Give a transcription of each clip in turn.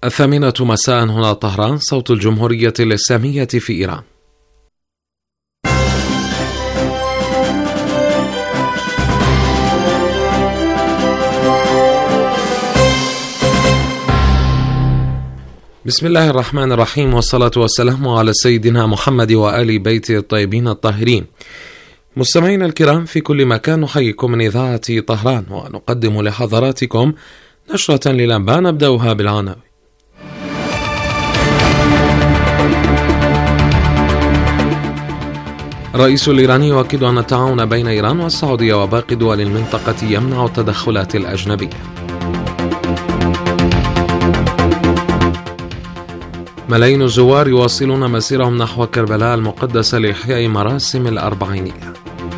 الثامنة مساء هنا طهران، صوت الجمهورية الإسلامية في إيران. بسم الله الرحمن الرحيم، والصلاة والسلام على سيدنا محمد وآل بيته الطيبين الطاهرين. مستمعينا الكرام في كل مكان، نحييكم من إذاعة طهران ونقدم لحضراتكم نشرة للأنباء نبدأها بالعناوين. الرئيس الإيراني يؤكد أن التعاون بين إيران والسعودية وباقي دول المنطقة يمنع التدخلات الأجنبية. ملايين الزوار يواصلون مسيرهم نحو كربلاء المقدسة لإحياء مراسم الأربعينية.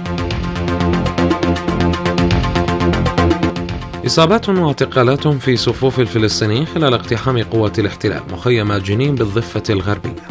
إصابات واعتقالات في صفوف الفلسطينيين خلال اقتحام قوة الاحتلال مخيم جنين بالضفة الغربية.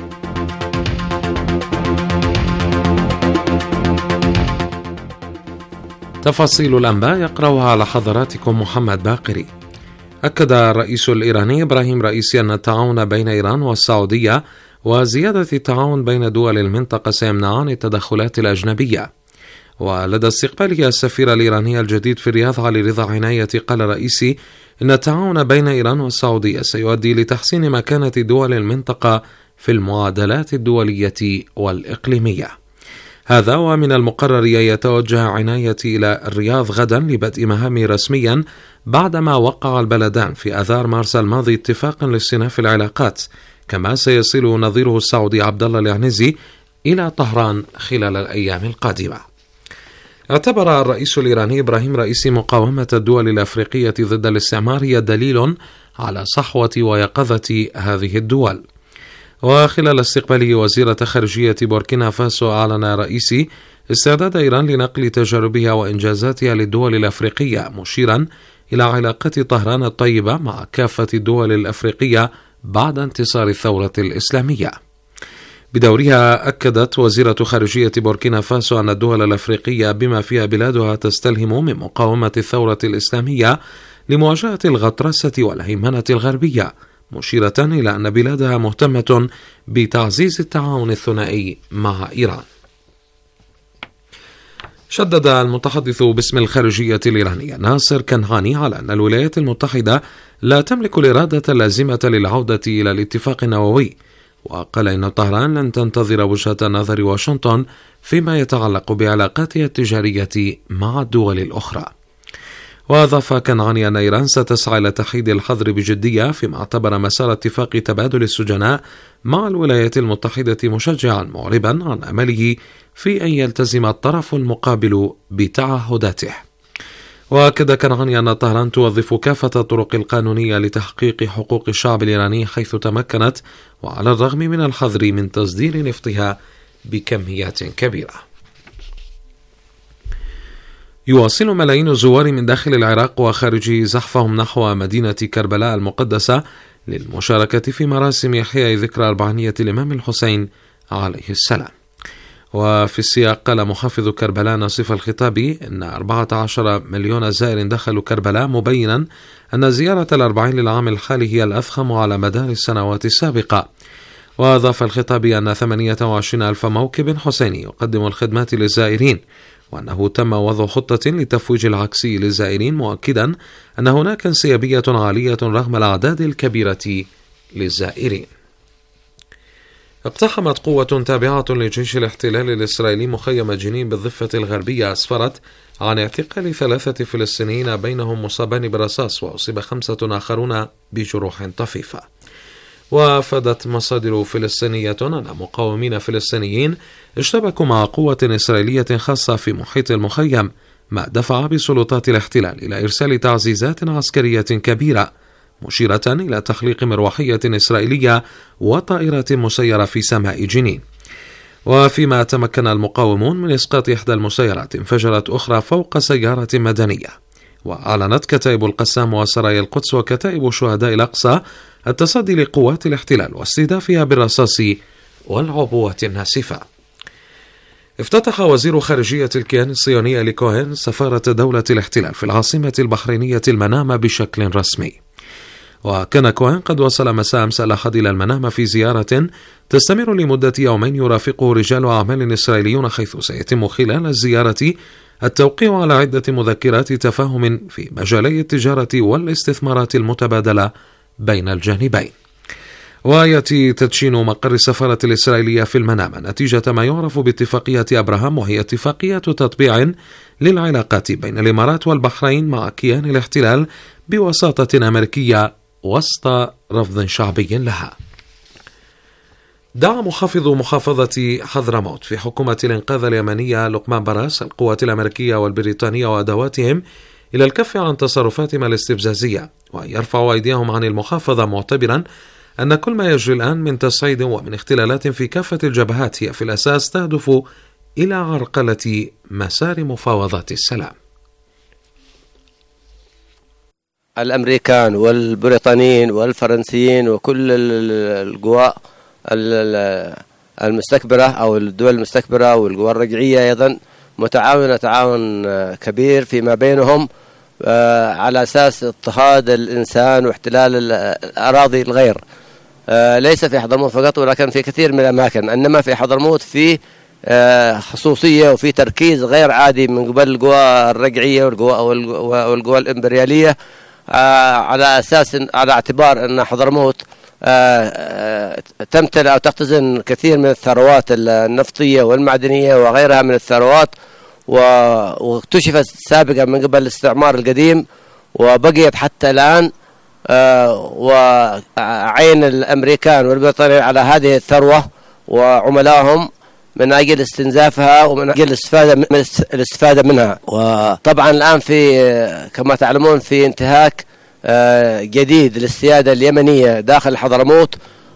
تفاصيل الأنباء يقرأها على حضراتكم محمد باقري. أكد الرئيس الإيراني إبراهيم رئيسي أن التعاون بين إيران والسعودية وزيادة التعاون بين دول المنطقة سيمنعان التدخلات الأجنبية. ولدى استقباله السفير الإيراني الجديد في الرياض علي رضا عناية، قال الرئيسي إن التعاون بين إيران والسعودية سيؤدي لتحسين مكانة دول المنطقة في المعادلات الدولية والإقليمية. هذا ومن المقرر أن يتوجه عناية إلى الرياض غدا لبدء مهامه رسميا بعدما وقع البلدان في آذار مارس الماضي اتفاقا لاستئناف العلاقات، كما سيصل نظيره السعودي عبد الله العنزي إلى طهران خلال الأيام القادمة. اعتبر الرئيس الإيراني إبراهيم رئيسي مقاومة الدول الأفريقية ضد الاستعمار هي دليل على صحوة ويقظة هذه الدول. وخلال استقباله وزيرة خارجية بوركينا فاسو، أعلن رئيسي استعداد إيران لنقل تجاربها وإنجازاتها للدول الأفريقية، مشيرا إلى علاقات طهران الطيبة مع كافة الدول الأفريقية بعد انتصار الثورة الإسلامية. بدورها أكدت وزيرة خارجية بوركينا فاسو أن الدول الأفريقية بما فيها بلادها تستلهم من مقاومة الثورة الإسلامية لمواجهة الغطرسة والهيمنة الغربية، مشيرة إلى أن بلادها مهتمة بتعزيز التعاون الثنائي مع إيران. شدد المتحدث باسم الخارجية الإيرانية ناصر كنعاني على أن الولايات المتحدة لا تملك الإرادة اللازمة للعودة إلى الاتفاق النووي، وقال إن طهران لن تنتظر وجهة نظر واشنطن فيما يتعلق بعلاقاتها التجارية مع الدول الأخرى. وأضاف كنعاني أن إيران ستسعى إلى تحييد الحظر بجدية، فيما اعتبر مسار اتفاق تبادل السجناء مع الولايات المتحدة مشجعا، معربا عن أمله في أن يلتزم الطرف المقابل بتعهداته. وأكد كنعاني أن طهران توظف كافة الطرق القانونية لتحقيق حقوق الشعب الإيراني حيث تمكنت، وعلى الرغم من الحظر من تصدير نفطها بكميات كبيرة. يواصل ملايين الزوار من داخل العراق وخارجه زحفهم نحو مدينة كربلاء المقدسة للمشاركة في مراسم إحياء ذكرى أربعينية الإمام الحسين عليه السلام. وفي السياق قال محافظ كربلاء نصيف الخطابي إن 14 مليون زائر دخلوا كربلاء، مبينا أن زيارة الأربعين للعام الحالي هي الأفخم على مدار السنوات السابقة. وأضاف الخطابي أن 28 ألف موكب حسيني يقدم الخدمات للزائرين، وأنه تم وضع خطة للتفويج العكسي للزائرين، مؤكدا أن هناك انسيابية عالية رغم الأعداد الكبيرة للزائرين. اقتحمت قوة تابعة لجيش الاحتلال الإسرائيلي مخيم جنين بالضفة الغربية، أسفرت عن اعتقال 3 فلسطينيين بينهم مصابان برصاص، وأصيب 5 آخرون بجروح طفيفة. وافادت مصادر فلسطينية أن مقاومين فلسطينيين اشتبكوا مع قوة إسرائيلية خاصة في محيط المخيم، ما دفع بسلطات الاحتلال إلى إرسال تعزيزات عسكرية كبيرة، مشيرة إلى تخليق مروحية إسرائيلية وطائرات مسيرة في سماء جنين. وفيما تمكن المقاومون من إسقاط إحدى المسيرات، انفجرت أخرى فوق سيارة مدنية. وأعلنت كتائب القسام وسرايا القدس وكتائب شهداء الأقصى التصدي لقوات الاحتلال واستهدافها بالرصاص والعبوة الناسفة. افتتح وزير خارجية الكيان الصهيوني إلي كوهن سفارة دولة الاحتلال في العاصمة البحرينية المنامة بشكل رسمي. وكان كوهين قد وصل مساء أمس الأحد إلى المنامة في زيارة تستمر لمدة يومين يرافقه رجال أعمال إسرائيليون، حيث سيتم خلال الزيارة التوقيع على عدة مذكرات تفاهم في مجالي التجارة والاستثمارات المتبادلة بين الجانبين. ويأتي تدشين مقر السفارة الإسرائيلية في المنامة نتيجة ما يعرف باتفاقية أبراهام، وهي اتفاقية تطبيع للعلاقات بين الإمارات والبحرين مع كيان الاحتلال بوساطة أمريكية وسط رفض شعبي لها. دعا محافظ محافظة حضرموت في حكومة الإنقاذ اليمنية لقمان براس القوات الأمريكية والبريطانية وأدواتهم إلى الكف عن تصرفاتهم الاستفزازية، وأن يرفعوا أيديهم عن المحافظة، معتبرا أن كل ما يجري الآن من تصعيد ومن اختلالات في كافة الجبهات هي في الأساس تهدف إلى عرقلة مسار مفاوضات السلام. الأمريكان والبريطانيين والفرنسيين وكل القوى المستكبرة أو الدول المستكبرة والقوى الرجعية أيضا متعاونة تعاون كبير فيما بينهم على أساس اضطهاد الإنسان واحتلال الأراضي الغير، ليس في حضرموت فقط ولكن في كثير من الأماكن، إنما في حضرموت في خصوصية وفي تركيز غير عادي من قبل القوى الرجعية والقوى الإمبريالية على أساس على اعتبار أن حضرموت تمتلئ أو تختزن كثير من الثروات النفطية والمعدنية وغيرها من الثروات، واكتشفت سابقا من قبل الاستعمار القديم وبقيت حتى الآن، وعين الأمريكان والبريطانيين على هذه الثروة وعملائهم من أجل استنزافها ومن أجل الاستفادة منها. وطبعا الآن في كما تعلمون في انتهاك جديد للسيادة اليمنية داخل حضرموت،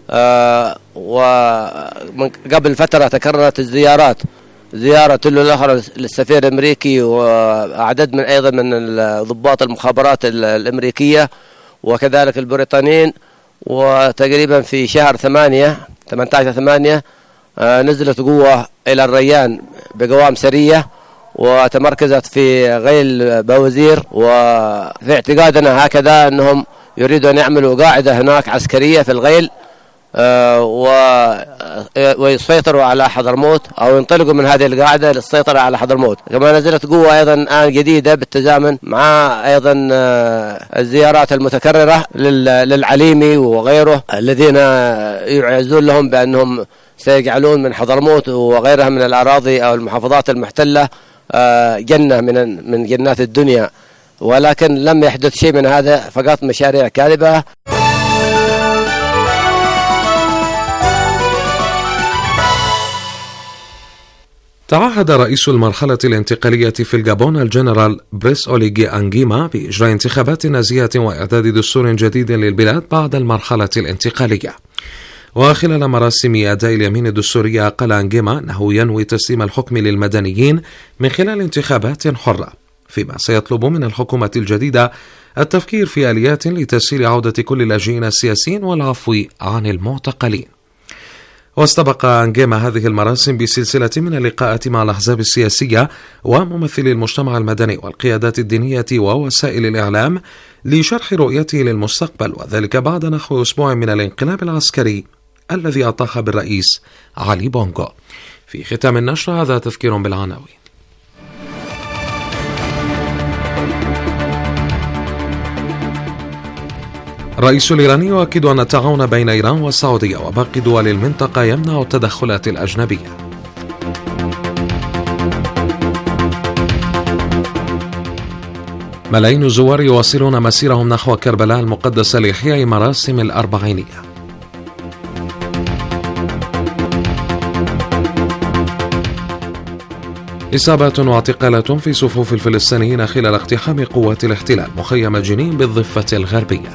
وقبل فترة تكررت زيارة تلو الأخرى للسفير الأمريكي وعدد أيضا من ضباط المخابرات الأمريكية وكذلك البريطانيين، وتقريبا في شهر 18/8 نزلت قوة إلى الريان بقوام سرية وتمركزت في غيل بوزير، وفي اعتقادنا هكذا أنهم يريدوا أن يعملوا قاعدة هناك عسكرية في الغيل ويسيطروا على حضرموت أو ينطلقوا من هذه القاعدة للسيطرة على حضرموت. كما نزلت قوة أيضا الآن جديدة بالتزامن مع أيضا الزيارات المتكررة للعليمي وغيره الذين يعزون لهم بأنهم سيجعلون من حضرموت وغيرها من الأراضي أو المحافظات المحتلة جنة من جنات الدنيا، ولكن لم يحدث شيء من هذا، فقط مشاريع كاذبة. تعهد رئيس المرحلة الانتقالية في الجابون الجنرال بريس أوليغي أنجيما بإجراء انتخابات نزيهة وإعداد دستور جديد للبلاد بعد المرحلة الانتقالية. وخلال مراسم أداء اليمين الدستورية قال أنجيما أنه ينوي تسليم الحكم للمدنيين من خلال انتخابات حرة، فيما سيطلب من الحكومة الجديدة التفكير في آليات لتسهيل عودة كل اللاجئين السياسيين والعفو عن المعتقلين. واستبق أنجيما هذه المراسم بسلسلة من اللقاءات مع الأحزاب السياسية وممثلي المجتمع المدني والقيادات الدينية ووسائل الإعلام لشرح رؤيته للمستقبل، وذلك بعد نحو أسبوع من الانقلاب العسكري الذي أطاح بالرئيس علي بونغو. في ختام النشر هذا تذكير بالعناوين. الرئيس الإيراني يؤكد أن التعاون بين إيران والسعودية وباقي دول المنطقة يمنع التدخلات الأجنبية. ملايين الزوار يواصلون مسيرهم نحو كربلاء المقدسة لإحياء مراسم الأربعينية. إصابات واعتقالات في صفوف الفلسطينيين خلال اقتحام قوات الاحتلال مخيم جنين بالضفة الغربية.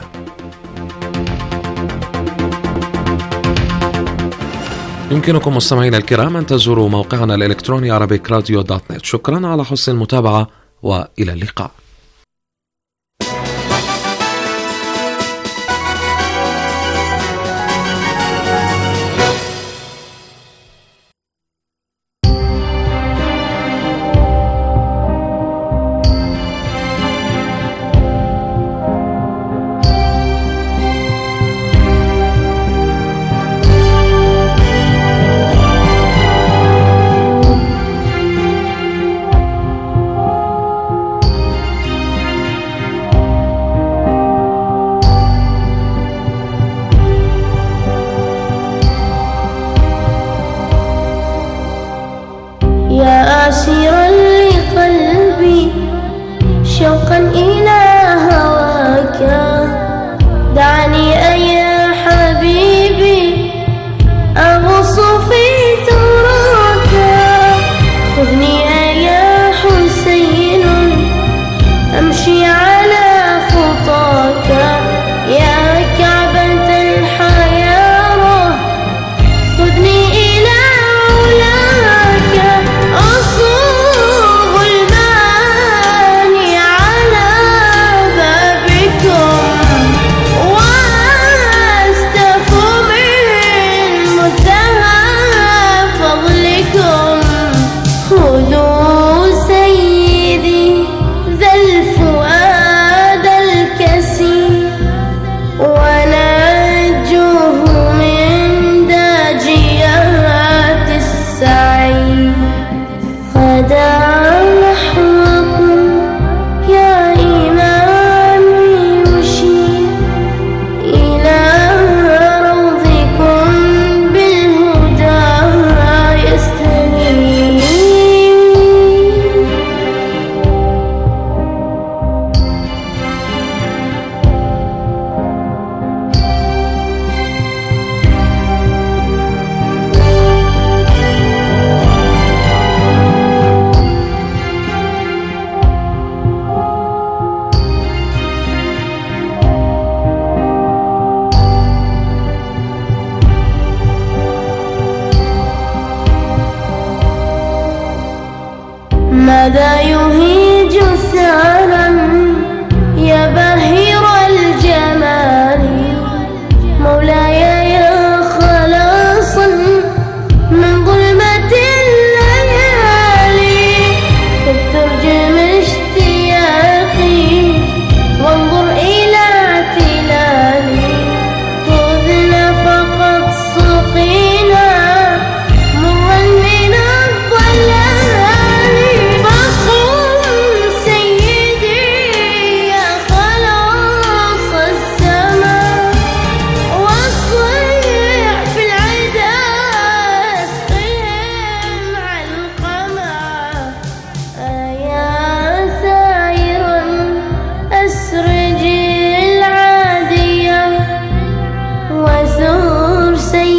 يمكنكم مستمعينا الكرام أن تزوروا موقعنا الإلكتروني arabicradio.net. شكرا على حسن المتابعة وإلى اللقاء. ماذا يهيج ثارا يا بهير الجمال مولاي يا خلاصا من ظلمة الليالي فترجم اشتياقي وانظر إلى اعتلالي خذنا فقط سقينا مرا من الضلال فقم سيدي يا خلاص السماء واصيح في العدا اسقهم علقما يا سائرا أسرج العادية وزور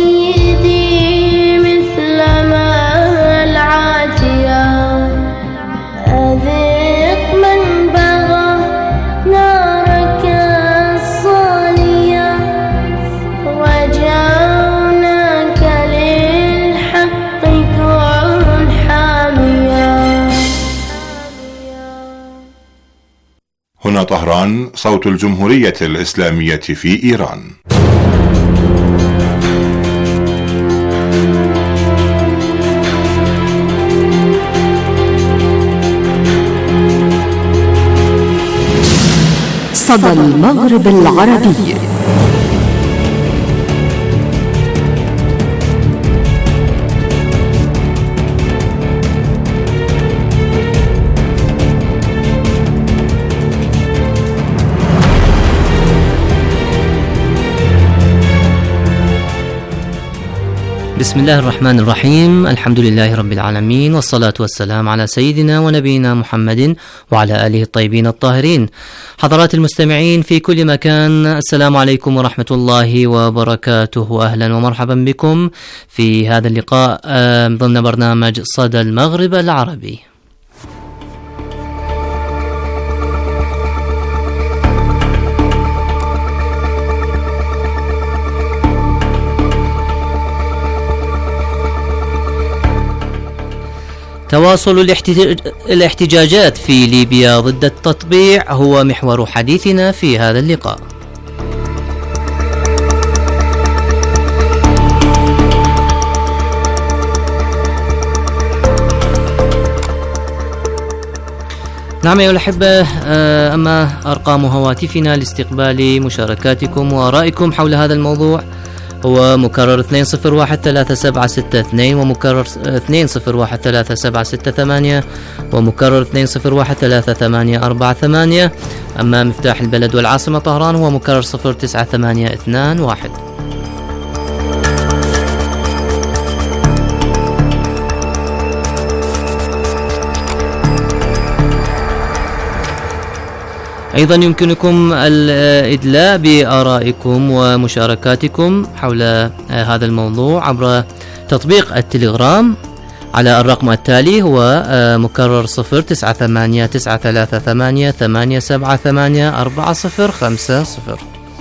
سيدي مثل ما العاتية أذق من بغى نارك الصالية وجاوناك للحق كن حامية. هنا طهران، صوت الجمهورية الإسلامية في إيران. صدى المغرب العربي. بسم الله الرحمن الرحيم. الحمد لله رب العالمين، والصلاة والسلام على سيدنا ونبينا محمد وعلى آله الطيبين الطاهرين. حضرات المستمعين في كل مكان، السلام عليكم ورحمة الله وبركاته. أهلا ومرحبا بكم في هذا اللقاء ضمن برنامج صدى المغرب العربي. تواصل الاحتجاجات في ليبيا ضد التطبيع هو محور حديثنا في هذا اللقاء. نعم أيها الأحبة، أما أرقام هواتفنا لاستقبال مشاركاتكم وآرائكم حول هذا الموضوع هو مكرر 2013762 ومكرر 2013768 ومكرر 2013848. أما مفتاح البلد والعاصمة طهران هو مكرر 09821. أيضا يمكنكم الإدلاء بآرائكم ومشاركاتكم حول هذا الموضوع عبر تطبيق التليجرام على الرقم التالي هو مكرر 0989388878450.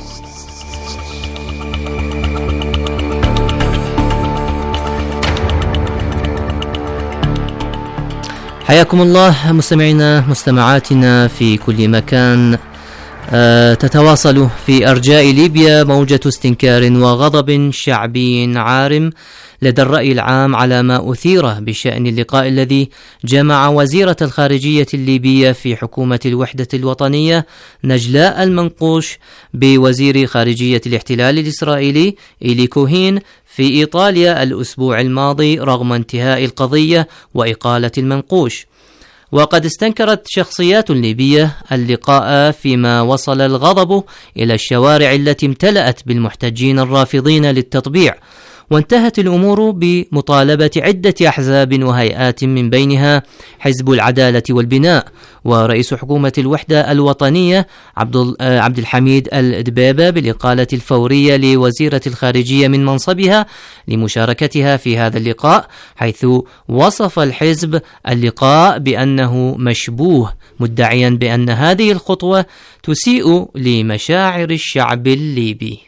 حياكم الله مستمعينا مستمعاتنا في كل مكان. تتواصل في أرجاء ليبيا موجة استنكار وغضب شعبي عارم لدى الرأي العام على ما أثيره بشأن اللقاء الذي جمع وزيرة الخارجية الليبية في حكومة الوحدة الوطنية نجلاء المنقوش بوزير خارجية الاحتلال الإسرائيلي إيلي كوهين في إيطاليا الأسبوع الماضي رغم انتهاء القضية وإقالة المنقوش. وقد استنكرت شخصيات ليبية اللقاء فيما وصل الغضب إلى الشوارع التي امتلأت بالمحتجين الرافضين للتطبيع، وانتهت الأمور بمطالبة عدة أحزاب وهيئات من بينها حزب العدالة والبناء ورئيس حكومة الوحدة الوطنية عبد الحميد الدبيبة بالإقالة الفورية لوزيرة الخارجية من منصبها لمشاركتها في هذا اللقاء، حيث وصف الحزب اللقاء بأنه مشبوه، مدعيا بأن هذه الخطوة تسيء لمشاعر الشعب الليبي.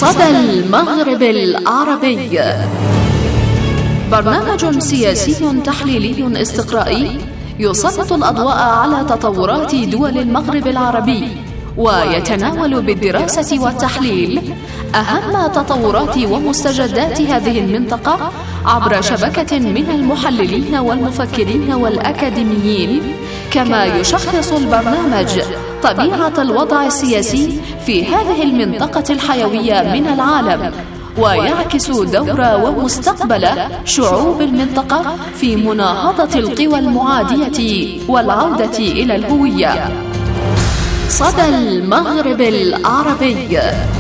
صدى المغرب العربي، برنامج سياسي تحليلي استقرائي يسلط الأضواء على تطورات دول المغرب العربي، ويتناول بالدراسة والتحليل أهم تطورات ومستجدات هذه المنطقة عبر شبكة من المحللين والمفكرين والأكاديميين. كما يشخص البرنامج طبيعة الوضع السياسي في هذه المنطقة الحيوية من العالم، ويعكس دور ومستقبل شعوب المنطقة في مناهضة القوى المعادية والعودة إلى الهوية. صدى المغرب العربي.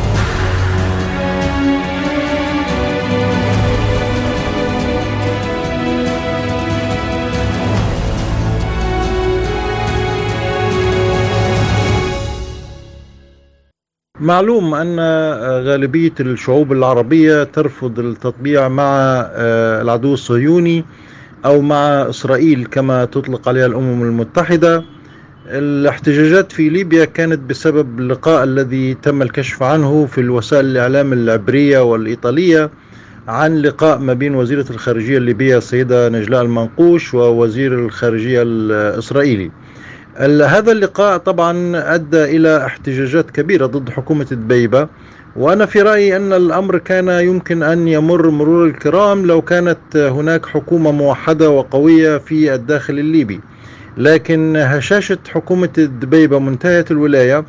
معلوم أن غالبية الشعوب العربية ترفض التطبيع مع العدو الصهيوني أو مع إسرائيل كما تطلق عليها الأمم المتحدة. الاحتجاجات في ليبيا كانت بسبب اللقاء الذي تم الكشف عنه في الوسائل الإعلام العبرية والإيطالية عن لقاء ما بين وزيرة الخارجية الليبية السيدة نجلاء المنقوش ووزير الخارجية الإسرائيلي. هذا اللقاء طبعا أدى إلى احتجاجات كبيرة ضد حكومة دبيبة، وأنا في رأيي أن الأمر كان يمكن أن يمر مرور الكرام لو كانت هناك حكومة موحدة وقوية في الداخل الليبي، لكن هشاشة حكومة دبيبة منتهية الولاية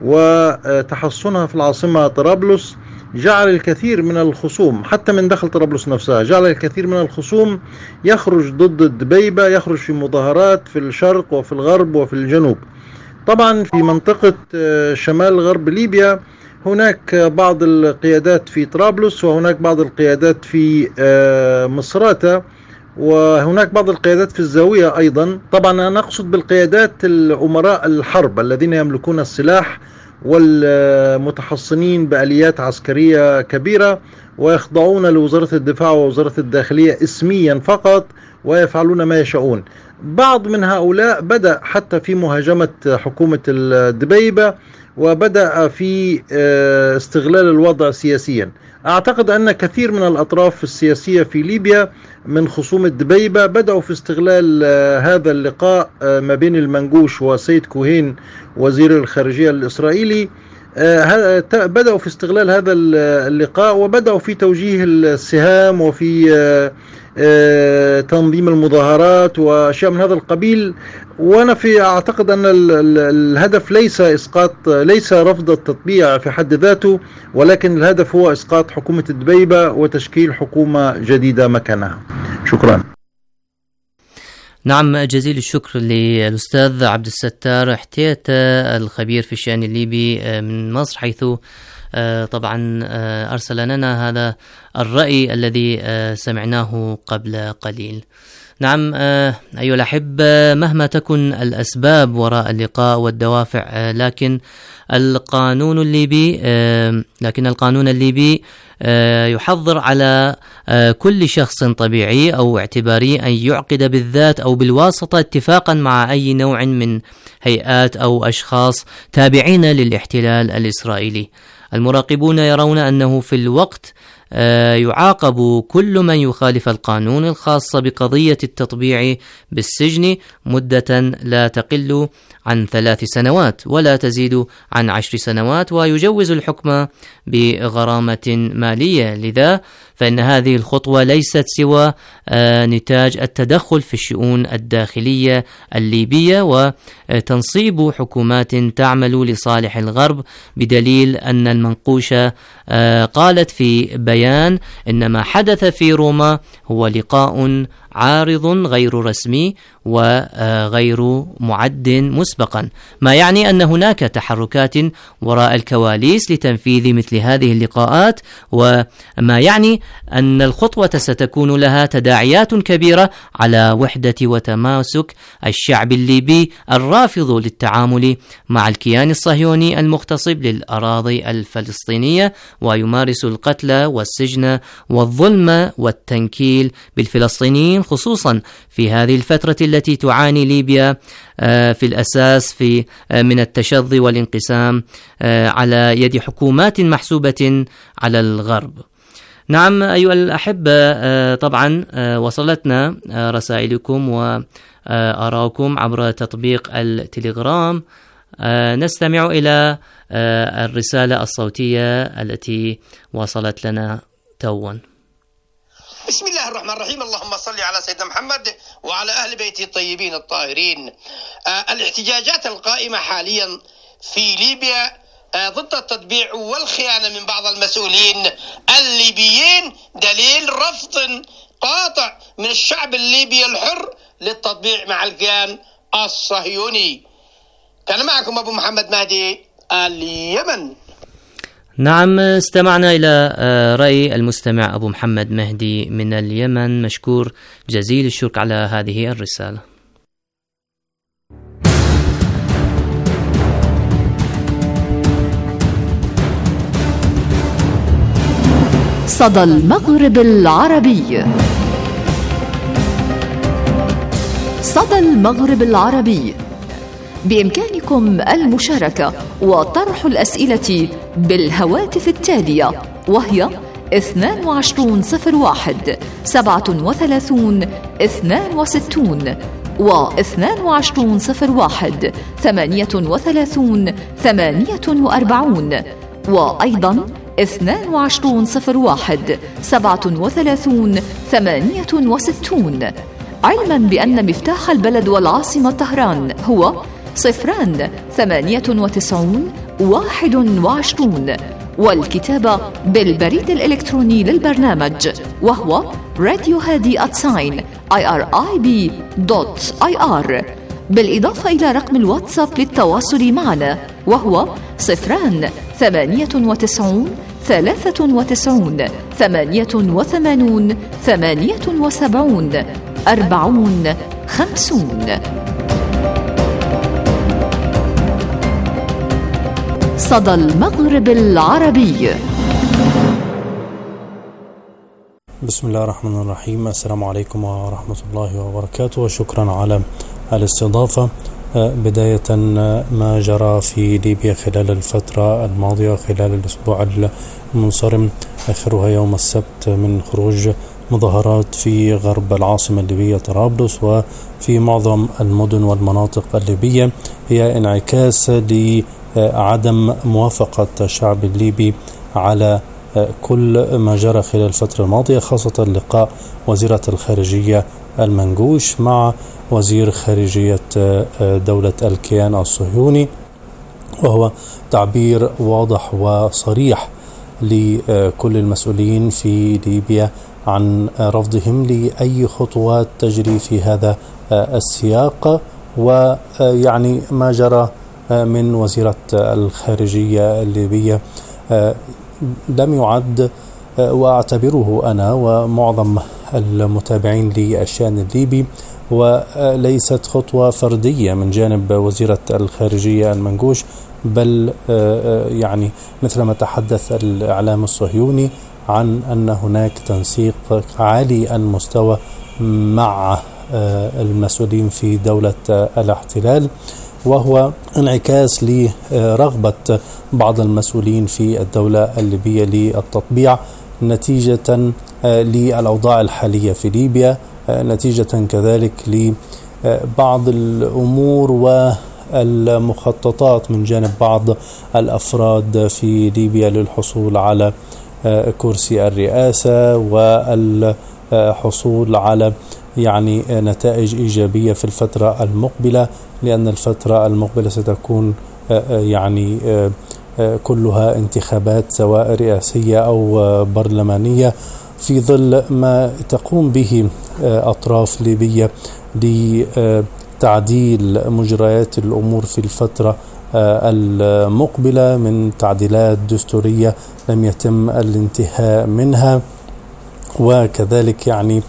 وتحصنها في العاصمة طرابلس جعل الكثير من الخصوم حتى من داخل طرابلس نفسها، جعل الكثير من الخصوم يخرج ضد الدبيبة، يخرج في مظاهرات في الشرق وفي الغرب وفي الجنوب. طبعا في منطقة شمال غرب ليبيا هناك بعض القيادات في طرابلس، وهناك بعض القيادات في مصراتة، وهناك بعض القيادات في الزاوية أيضا. طبعا أنا أقصد بالقيادات الأمراء الحرب الذين يملكون السلاح والمتحصنين بآليات عسكرية كبيرة، ويخضعون لوزارة الدفاع ووزارة الداخلية اسميا فقط، ويفعلون ما يشاءون. بعض من هؤلاء بدأ حتى في مهاجمة حكومة الدبيبة، وبدأ في استغلال الوضع سياسيا. أعتقد أن كثير من الأطراف السياسية في ليبيا من خصوم الدبيبة بدأوا في استغلال هذا اللقاء ما بين المنقوش وسيد كوهين وزير الخارجية الإسرائيلي، بدأوا في استغلال هذا اللقاء وبدأوا في توجيه السهام وفي تنظيم المظاهرات وأشياء من هذا القبيل. وأنا أعتقد أن الهدف ليس رفض التطبيع في حد ذاته، ولكن الهدف هو إسقاط حكومة الدبيبة وتشكيل حكومة جديدة مكانها. شكرا. نعم، جزيل الشكر للأستاذ عبد الستار حتيتة الخبير في الشأن الليبي من مصر، حيث طبعا أرسل لنا هذا الرأي الذي سمعناه قبل قليل. نعم أيها الأحبة، مهما تكن الأسباب وراء اللقاء والدوافع، لكن القانون الليبي يحظر على كل شخص طبيعي أو اعتباري أن يعقد بالذات أو بالواسطة اتفاقا مع أي نوع من هيئات أو أشخاص تابعين للاحتلال الإسرائيلي. المراقبون يرون أنه في الوقت يعاقب كل من يخالف القانون الخاص بقضية التطبيع بالسجن مدة لا تقل عن 3 سنوات ولا تزيد عن 10 سنوات، ويجوز الحكم بغرامة مالية. لذا فإن هذه الخطوة ليست سوى نتاج التدخل في الشؤون الداخلية الليبية وتنصيب حكومات تعمل لصالح الغرب، بدليل أن المنقوشة قالت في بيان إن ما حدث في روما هو لقاء عارض غير رسمي وغير معد مسبقا، ما يعني أن هناك تحركات وراء الكواليس لتنفيذ مثل هذه اللقاءات، وما يعني أن الخطوة ستكون لها تداعيات كبيرة على وحدة وتماسك الشعب الليبي الرافض للتعامل مع الكيان الصهيوني المغتصب للأراضي الفلسطينية، ويمارس القتل والسجن والظلم والتنكيل بالفلسطينيين خصوصا في هذه الفترة التي تعاني ليبيا في الأساس من التشظي والانقسام على يد حكومات محسوبة على الغرب. نعم أيها الأحبة، طبعا وصلتنا رسائلكم وآراءكم عبر تطبيق التليجرام. نستمع إلى الرسالة الصوتية التي وصلت لنا توا. بسم الله الرحمن الرحيم. اللهم صل على سيدنا محمد وعلى أهل بيته الطيبين الطاهرين. الاحتجاجات القائمة حاليا في ليبيا ضد التطبيع والخيانة من بعض المسؤولين الليبيين دليل رفض قاطع من الشعب الليبي الحر للتطبيع مع الكيان الصهيوني. كان معكم أبو محمد مهدي اليمن. نعم، استمعنا إلى رأي المستمع أبو محمد مهدي من اليمن. مشكور جزيل الشكر على هذه الرسالة. صدى المغرب العربي. صدى المغرب العربي بإمكانكم المشاركة وطرح الأسئلة بالهواتف التالية، وهي 2201 37 62 و2201 38 48 وأيضا 2201 37 68، علما بأن مفتاح البلد والعاصمة طهران هو 098 21، والكتابة بالبريد الإلكتروني للبرنامج وهو radiohadi@irib.ir، بالإضافة إلى رقم الواتساب للتواصل معنا وهو 098 93 88 78 40 50. صدى المغرب العربي. بسم الله الرحمن الرحيم. السلام عليكم ورحمة الله وبركاته، وشكرا على الاستضافة. بداية، ما جرى في ليبيا خلال الفترة الماضية خلال الأسبوع المنصرم آخرها يوم السبت من خروج مظاهرات في غرب العاصمة الليبية طرابلس وفي معظم المدن والمناطق الليبية، هي انعكاس لعدم موافقة الشعب الليبي على كل ما جرى خلال الفترة الماضية، خاصة لقاء وزيرة الخارجية المنقوش مع وزير خارجية دولة الكيان الصهيوني، وهو تعبير واضح وصريح لكل المسؤولين في ليبيا عن رفضهم لأي خطوات تجري في هذا السياق. ويعني ما جرى من وزيرة الخارجية الليبية لم يعد، وأعتبره أنا ومعظم المتابعين للشأن الليبي، وليست خطوة فردية من جانب وزيرة الخارجية المنقوش، بل يعني مثل ما تحدث الإعلام الصهيوني عن أن هناك تنسيق عالي المستوى مع المسؤولين في دولة الاحتلال، وهو انعكاس لرغبة بعض المسؤولين في الدولة الليبية للتطبيع نتيجة للأوضاع الحالية في ليبيا، نتيجة كذلك لبعض الأمور والمخططات من جانب بعض الأفراد في ليبيا للحصول على كرسي الرئاسة والحصول على يعني نتائج إيجابية في الفترة المقبلة، لأن الفترة المقبلة ستكون يعني كلها انتخابات سواء رئاسية أو برلمانية، في ظل ما تقوم به أطراف ليبية لتعديل مجريات الأمور في الفترة المقبلة من تعديلات دستورية لم يتم الانتهاء منها، وكذلك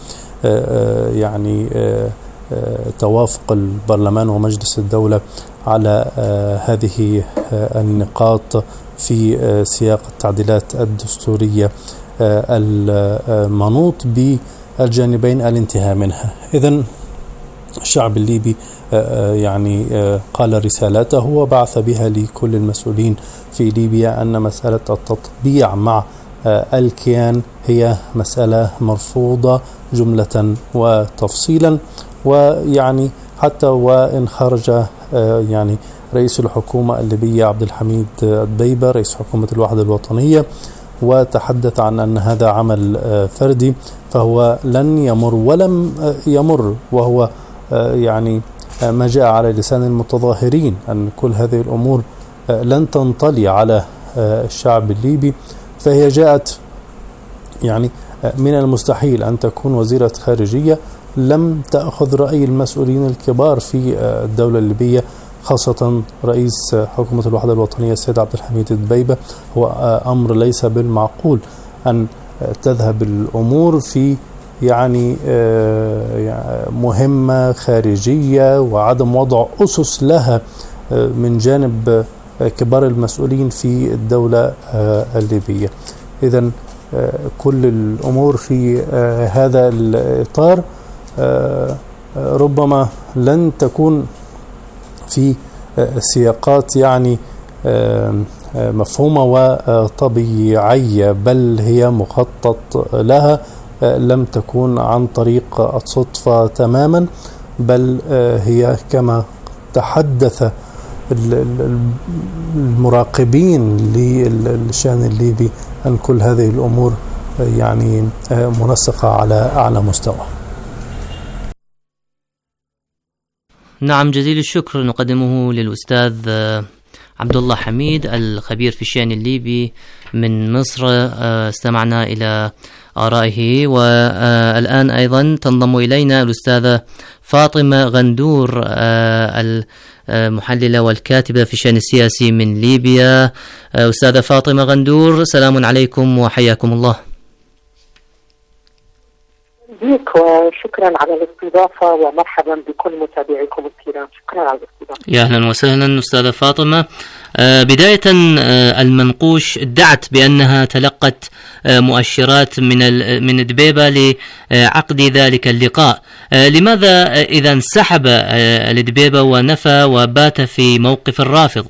يعني توافق البرلمان ومجلس الدولة على هذه النقاط في سياق التعديلات الدستورية المنوط الجانبين الانتهاء منها. إذن الشعب الليبي يعني قال رسالته وبعث بها لكل المسؤولين في ليبيا أن مسألة التطبيع مع الكيان هي مسألة مرفوضة جملة وتفصيلا. ويعني حتى وإن خرج يعني رئيس الحكومة الليبية عبد الحميد دبيبة رئيس حكومة الوحدة الوطنية وتحدث عن أن هذا عمل فردي، فهو لن يمر ولم يمر، وهو يعني ما جاء على لسان المتظاهرين أن كل هذه الأمور لن تنطلي على الشعب الليبي. فهي جاءت يعني من المستحيل أن تكون وزيرة خارجية لم تأخذ رأي المسؤولين الكبار في الدولة الليبية، خاصة رئيس حكومة الوحدة الوطنية السيد عبد الحميد دبيبة. هو أمر ليس بالمعقول أن تذهب الأمور في يعني مهمة خارجية وعدم وضع أسس لها من جانب كبار المسؤولين في الدولة الليبية. إذن كل الأمور في هذا الإطار ربما لن تكون في سياقات يعني مفهومة وطبيعية، بل هي مخطط لها، لم تكون عن طريق الصدفة تماما، بل هي كما تحدث المراقبين للشأن الليبي أن كل هذه الأمور يعني منسقة على أعلى مستوى. نعم، جزيل الشكر نقدمه للأستاذ عبد الله حميد الخبير في الشأن الليبي من مصر. استمعنا إلى آرائه، والآن أيضا تنضم إلينا الأستاذة فاطمة غندور المحللة والكاتبة في الشأن السياسي من ليبيا. أستاذة فاطمة غندور، سلام عليكم وحياكم الله. بك وشكرا على الاستضافة ومرحبا بكل متابعيكم الكرام. شكرا على الاستضافة. يا أهلا وسهلا أستاذة فاطمة. بداية المنقوش ادعت بأنها تلقت مؤشرات من دبيبة لعقد ذلك اللقاء. لماذا إذا انسحب الدبيبة ونفى وبات في موقف الرافض؟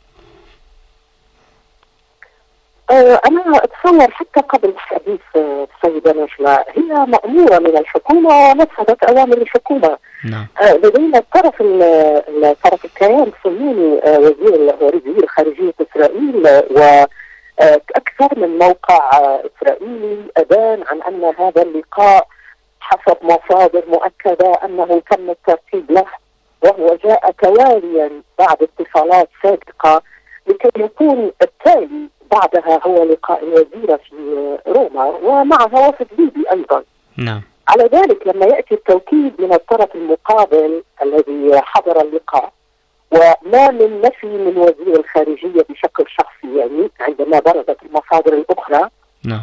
أنا أتصور حتى قبل حديث السيدة نجلة هي مأمورة من الحكومة ونفذت أوامر الحكومة. نعم. لدينا الطرف الكيان الصهيوني وزير خارجية إسرائيل وأكثر من موقع إسرائيلي أبان عن أن هذا اللقاء حسب مصادر مؤكدة أنه تم الترتيب له، وهو جاء تواليا بعد اتصالات سابقة لكي يكون التالي بعدها هو لقاء الوزيرة في روما ومعها وفد ليبي أيضا. نعم. على ذلك لما يأتي التوكيد من الطرف المقابل الذي حضر اللقاء وما من نفي من وزير الخارجية بشكل شخصي، يعني عندما بردت المصادر الأخرى نعم.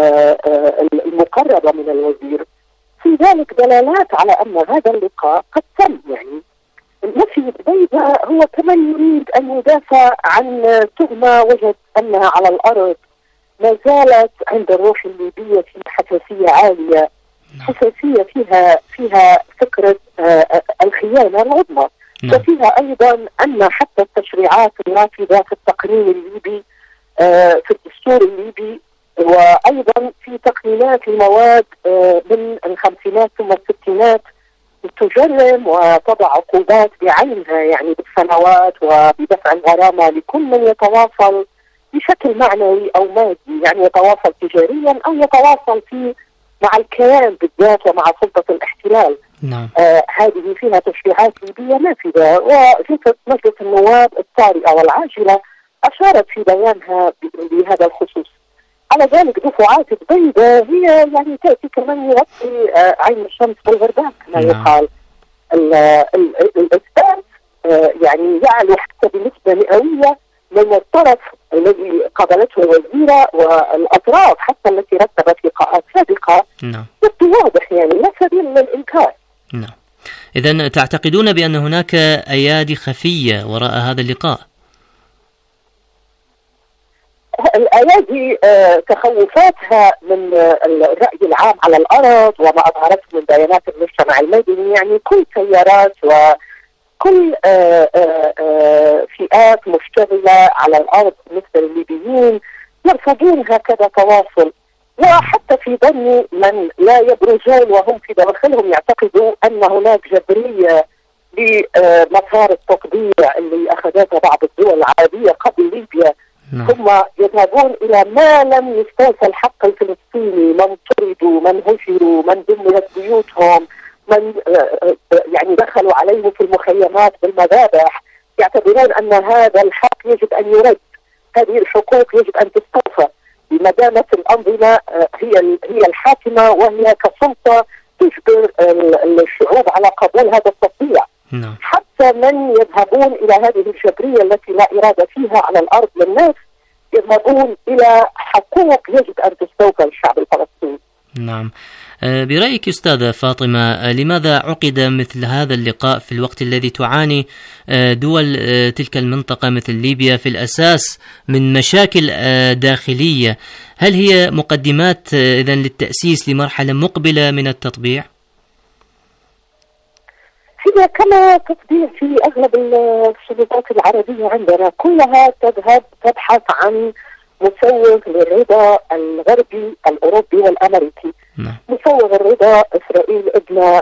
المقربة من الوزير، في ذلك دلالات على أن هذا اللقاء قد تم. يعني نفي دبيبة هو كمان يريد أن يدافع عن تهمة وجد أنها على الأرض ما زالت عند الروح الليبية في حساسية عالية، حساسية فيها فكرة الخيانة العظمى، وفيها أيضا أن حتى التشريعات النافذة في التقنين الليبي في الدستور الليبي وأيضا في تقنينات المواد من الخمسينات ثم الستينات تجرم وتضع عقوبات بعينها يعني بالسنوات وبدفع الغرامة لكل من يتواصل بشكل معنوي أو مادي، يعني يتواصل تجاريا أو يتواصل مع الكيان بالذات ومع سلطة الاحتلال. نعم. هذه فيها تشريعات ليبية نافذة، وجلسة مجلس النواب الطارئة والعاجلة أشارت في بيانها بهذا الخصوص. على ذلك دفعات دبيبة هي يعني تأتي كمان يغطي عين الشمس بالغرباء كما يقال. الإثبات يعني يعلو حتى بنسبة مئوية من الطرف الذي قابلته الوزيرة والأطراف حتى التي رتبت لقاءات سابقة. نعم. واضح يعني لا سبيل للإنكار. نعم. إذن تعتقدون بأن هناك أيادي خفية وراء هذا اللقاء؟ الأيادي تخوفاتها من الرأي العام على الأرض وما أظهرته من بيانات المجتمع المدني، يعني كل تيارات وكل فئات مشتغلة على الأرض مثل الليبيين يرفضون هكذا تواصل. وحتى في ظن من لا يبرزون وهم في داخلهم يعتقدوا أن هناك جبرية لمسار التطبيع اللي أخذتها بعض الدول العربية قبل ليبيا. ثم يذهبون إلى ما لم يستوفى الحق الفلسطيني، من طردوا، من هجروا، من دمرت بيوتهم، من يعني دخلوا عليهم في المخيمات بالمذابح. يعتبرون أن هذا الحق يجب أن يرد، هذه الحقوق يجب أن تستوفى ما دامت الأنظمة هي الحاكمة وهي كسلطة تجبر الشعوب على قبول هذا التطبيع. حتى من يذهبون إلى هذه الجبرية التي لا إرادة فيها على الأرض للناس يذهبون إلى حقوق يجب أن تستوفى الشعب الفلسطيني. نعم. برأيك أستاذة فاطمة، لماذا عقد مثل هذا اللقاء في الوقت الذي تعاني دول تلك المنطقة مثل ليبيا في الأساس من مشاكل داخلية؟ هل هي مقدمات إذن للتأسيس لمرحلة مقبلة من التطبيع؟ هي كما تطبيع في أغلب السلطات العربية عندنا كلها تبحث عن مسوغ للرضا الغربي الأوروبي والأمريكي. مسوغ الرضا إسرائيل ابنة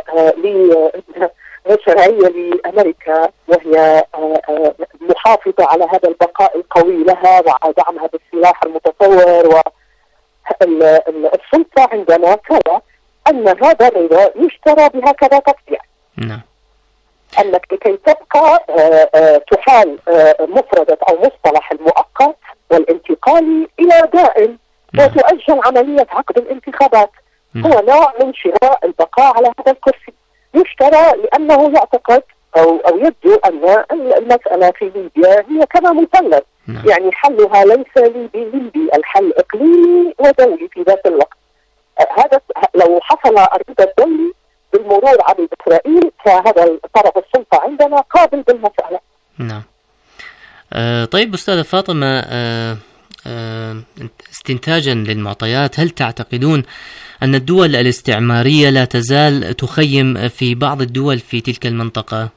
شرعية لأمريكا، وهي محافظة على هذا البقاء القوي لها ودعمها بالسلاح المتطور. والسلطة عندنا ترى أن هذا الرضا يشترى بهكذا تطبيع. أنك لكي تبقى تحال مفردة أو مصطلح المؤقت والانتقالي إلى دائم وتؤجل عملية عقد الانتخابات. هو نوع من شراء البقاء على هذا الكرسي، يشترى لأنه يعتقد أو يبدو أن المسألة في ليبيا هي كما مثلث، يعني حلها ليس ليبي، الحل إقليمي ودولي في ذات الوقت. هذا لو حصل الرضا الدولي بالمرور على إسرائيل فهذا طرف السلطة عندنا قابل بالمسألة. نعم. طيب أستاذة فاطمة، استنتاجا للمعطيات، هل تعتقدون أن الدول الاستعمارية لا تزال تخيم في بعض الدول في تلك المنطقة؟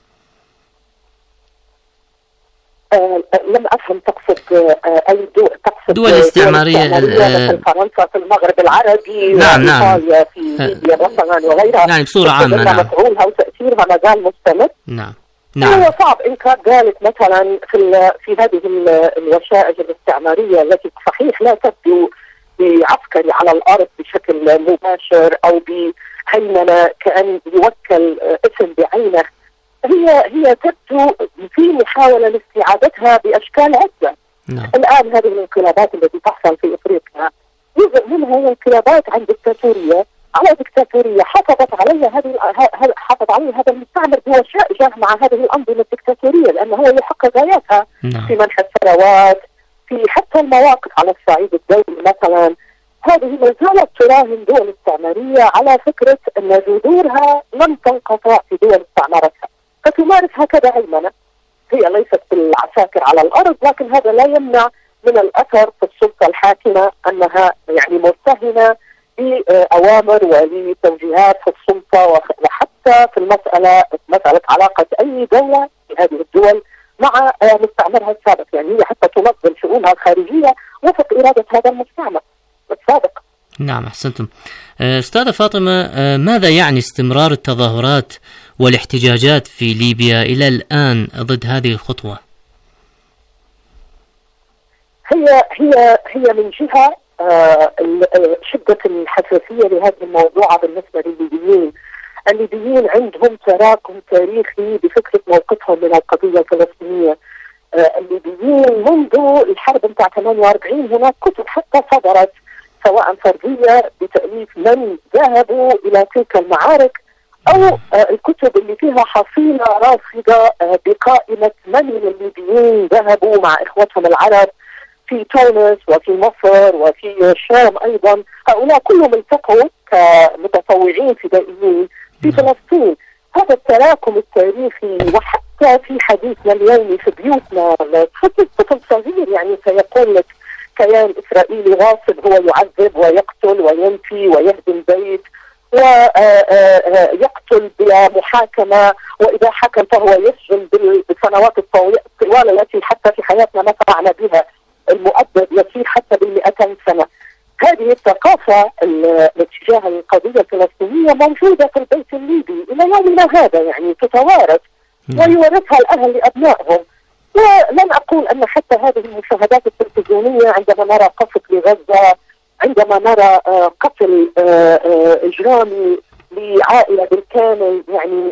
لم أفهم تقصد أي دول. تقصد دول استعمارية مثل فرنسا في المغرب العربي وإيطاليا في ليبيا مثلا وغيرها. يعني بصورة عامة. نعم. مفعولها وتأثيرها ما زال مستمر. نعم. هو صعب إنكار ذلك مثلا في هذه الوشائج الاستعمارية التي صحيح لا تبدو بعسكري على الأرض بشكل مباشر أو بهيمنة كأن يوكل اسم بعينه، هي تبدو في محاولة لاستعادتها بأشكال عدة. الآن هذه الانقلابات التي تحصل في إفريقيا جزء منها هي انقلابات عن دكتاتورية على دكتاتورية حافظ عليه هذا المستعمر بوشائجه مع هذه الأنظمة الدكتاتورية، لأنه هو يحقق غاياتها في منح الثروات، في حتى المواقف على الصعيد الدولي مثلا. هذه ما زالت تراهن دول استعمارية على فكرة أن جذورها لم تنقطع في دول استعمرتها، فتمارس هكذا هيمنة. هي ليست بالعساكر على الأرض، لكن هذا لا يمنع من الأثر في السلطة الحاكمة أنها يعني مرتهنة بأوامر ولتوجيهات في السلطة، وحتى في مسألة علاقة أي دولة في هذه الدول مع مستعمرها السابق، يعني هي حتى تنظم شؤونها الخارجية وفق إرادة هذا المستعمر السابق. نعم، أحسنتم. أستاذة فاطمة، ماذا يعني استمرار التظاهرات والاحتجاجات في ليبيا إلى الآن ضد هذه الخطوة؟ هي من جهة شدة الحساسية لهذا الموضوع بالنسبة للليبيين. الليبيين عندهم تراكم تاريخي بفكرة موقفهم من القضية الفلسطينية. الليبيين منذ الحرب بتاع 48 هناك كتب حتى صدرت سواء فردية بتأليف من ذهبوا إلى تلك المعارك أو الكتب اللي فيها حصيلة رافضة بقائمة من الليبيين ذهبوا مع إخوتهم العرب في تونس وفي مصر وفي الشام أيضا. هؤلاء كلهم التقوا كمتطوعين فدائيين في فلسطين. هذا التراكم التاريخي وحتى في حديثنا اليومي في بيوتنا طفل صغير يعني سيقول لك كيان إسرائيلي غاصب هو يعذب ويقتل وينفي ويهدم بيت ويقتل بلا محاكمة، وإذا حكم فهو يسجن بالسنوات الطوال التي حتى في حياتنا ما سمعنا بها، المؤبد يسير حتى بال200 سنة. هذه الثقافة تجاه القضية الفلسطينية موجودة في البيت الليبي إلى يومنا هذا، يعني تتوارث ويورثها الأهل لأبنائهم. ولن أقول أن حتى هذه المشاهدات التلفزيونية عندما نرى قصف لغزة، عندما نرى قتل إجرامي لعائلة بالكامل، يعني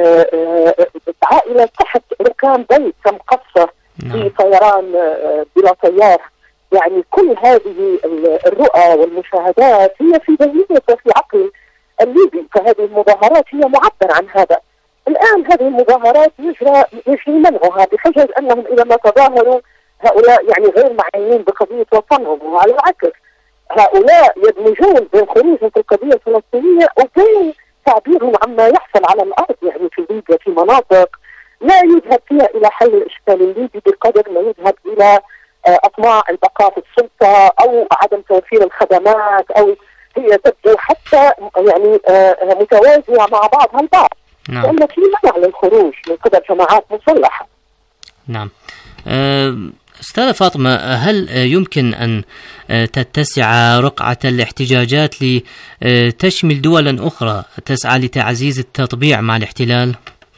عائلة تحت ركام بيت تم قصفه بطيران بلا طيار، يعني كل هذه الرؤى والمشاهدات هي في ذهنية وفي عقل الليبي، فهذه المظاهرات هي معبر عن هذا. الآن هذه المظاهرات يجري منعها بحجة أنهم إذا ما تظاهروا هؤلاء يعني غير معنيين بقضية وطنهم، وعلى العكس هؤلاء يدمجون بين خروجهم في القضية الفلسطينية وبين تعبيرهم عما يحصل على الأرض، يعني في ليبيا في مناطق لا يذهب فيها إلى حل الإشكال الليبي بقدر ما يذهب إلى أطماع البقاء في السلطة أو عدم توفير الخدمات، أو هي تبدو حتى يعني متوازية مع بعضها البعض، لأن في منع للخروج من قبل جماعات مسلحة. نعم. أستاذة فاطمة، هل يمكن أن تتسع رقعة الاحتجاجات لتشمل دولا أخرى تسعى لتعزيز التطبيع مع الاحتلال؟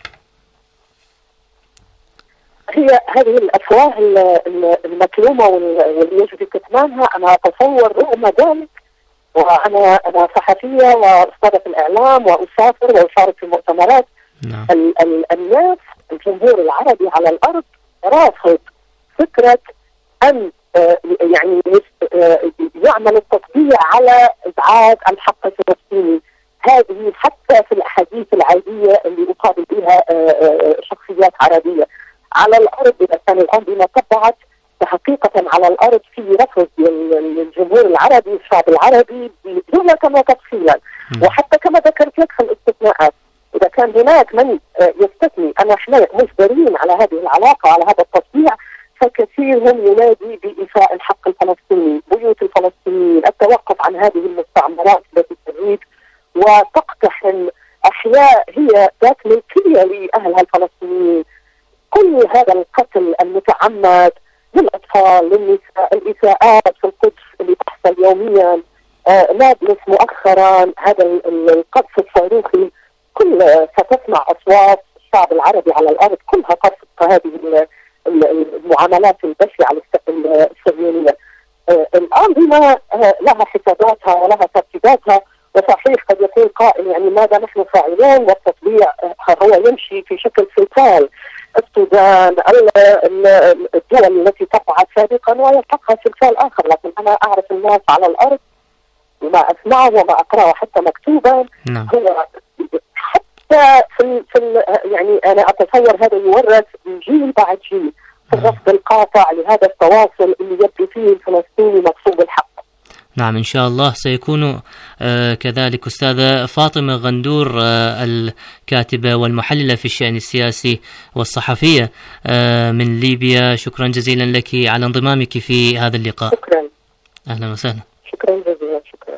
هي هذه الأفواه المكلومة واللي يجب كتمانها، أنا أتصور رغم ذلك، وأنا صحفية وأستاذة في الإعلام وأسافر وأشارك في مؤتمرات. الناس الجمهور العربي على الأرض رافض فكرة أن يعني يعمل التطبيع على إبعاد الحق الفلسطيني. هذه حتى في الأحاديث العادية اللي أقابل بها شخصيات عربية على الأرض، إذا كان الأنظمة طبعت فحقيقة على الأرض في رفض للجمهور العربي، الشعب العربي جملة وتفصيلا. وحتى كما ذكرت لك في الاستثناءات، إذا كان هناك من يستثني أن احنا مجبرين على هذه العلاقة على هذا التطبيع، فكثيرهم ينادي بإيفاء الحق الفلسطيني، بيوت الفلسطينيين، التوقف عن هذه المستعمرات التي تريد وتقتحم أحياء هي ذات ملكية لأهلها الفلسطينيين. كل هذا القتل المتعمد للأطفال، للنساء، الإساءات في القدس اللي تحصل يوميا، نابلس مؤخرا، هذا القذف الصاروخي، كل ستسمع أصوات الشعب العربي على الأرض كلها تصف هذه المعاملات البشعة الصهيونية. الأنظمة لها حساباتها ولها ترتيباتها، وصحيح قد يكون قائل يعني ماذا نحن فاعلون، والتطبيع هو يمشي في شكل سلسال، السودان، الدول التي طبعت سابقا ويلحقها سلسال آخر. لكن أنا أعرف الناس على الأرض وما أسمعه وما أقرأه حتى مكتوبا، هو حتى في يعني أنا أتصور هذا يورث جيل بعد جيل في الرفض القاطع لهذا التواصل اللي يبدو فيه الفلسطيني مقصود الحق. نعم، إن شاء الله سيكون كذلك. أستاذة فاطمة غندور، الكاتبة والمحللة في الشأن السياسي والصحفية من ليبيا، شكرا جزيلا لك على انضمامك في هذا اللقاء. شكرا. أهلا وسهلا. شكرا جزيلا. شكرا.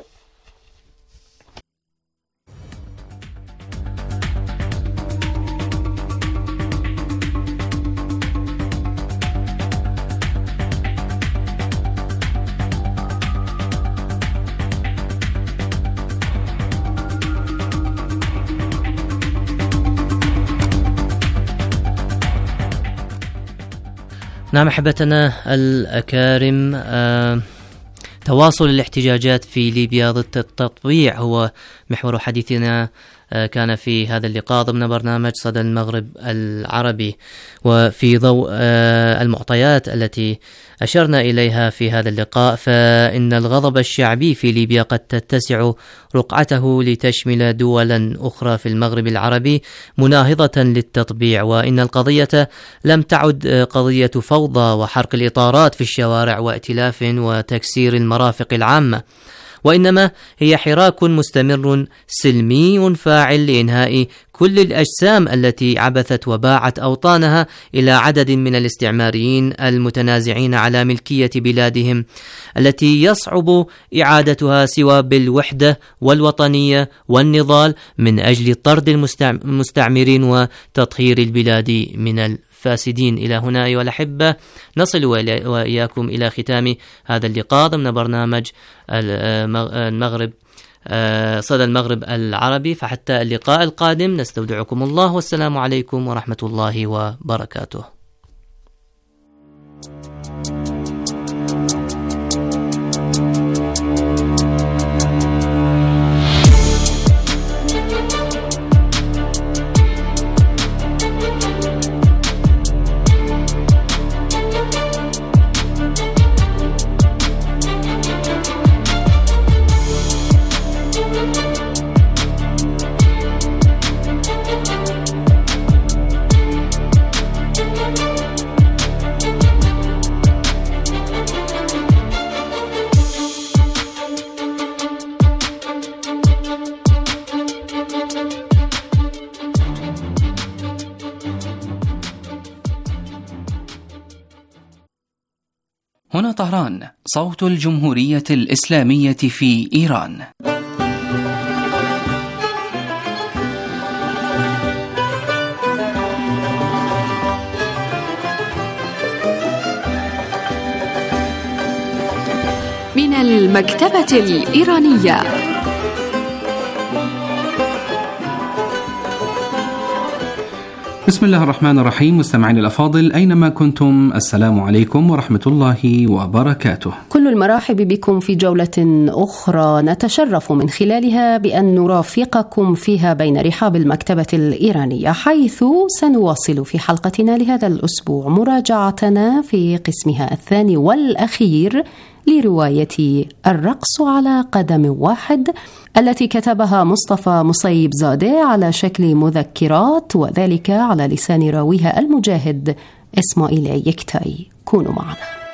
نعم أحبتنا الأكارم، تواصل الاحتجاجات في ليبيا ضد التطبيع هو محور حديثنا كان في هذا اللقاء ضمن برنامج صدى المغرب العربي. وفي ضوء المعطيات التي أشرنا إليها في هذا اللقاء، فإن الغضب الشعبي في ليبيا قد تتسع رقعته لتشمل دولا أخرى في المغرب العربي مناهضة للتطبيع، وإن القضية لم تعد قضية فوضى وحرق الإطارات في الشوارع وائتلاف وتكسير المرافق العامة، وإنما هي حراك مستمر سلمي فاعل لإنهاء كل الأجسام التي عبثت وباعت أوطانها إلى عدد من الاستعماريين المتنازعين على ملكية بلادهم، التي يصعب إعادتها سوى بالوحدة والوطنية والنضال من أجل طرد المستعمرين وتطهير البلاد من الفاسدين. إلى هنا أيها الأحبة نصل وإياكم إلى ختام هذا اللقاء ضمن برنامج المغرب صدى المغرب العربي، فحتى اللقاء القادم نستودعكم الله، والسلام عليكم ورحمة الله وبركاته. هنا طهران، صوت الجمهورية الإسلامية في إيران. من المكتبة الإيرانية. بسم الله الرحمن الرحيم. مستمعين الأفاضل أينما كنتم، السلام عليكم ورحمة الله وبركاته. كل المرحب بكم في جولة أخرى نتشرف من خلالها بأن نرافقكم فيها بين رحاب المكتبة الإيرانية، حيث سنواصل في حلقتنا لهذا الأسبوع مراجعتنا في قسمها الثاني والأخير لرواية الرقص على قدم واحد التي كتبها مصطفى مصيب زادة على شكل مذكرات، وذلك على لسان راويها المجاهد إسماعيل يكتاي. كونوا معنا.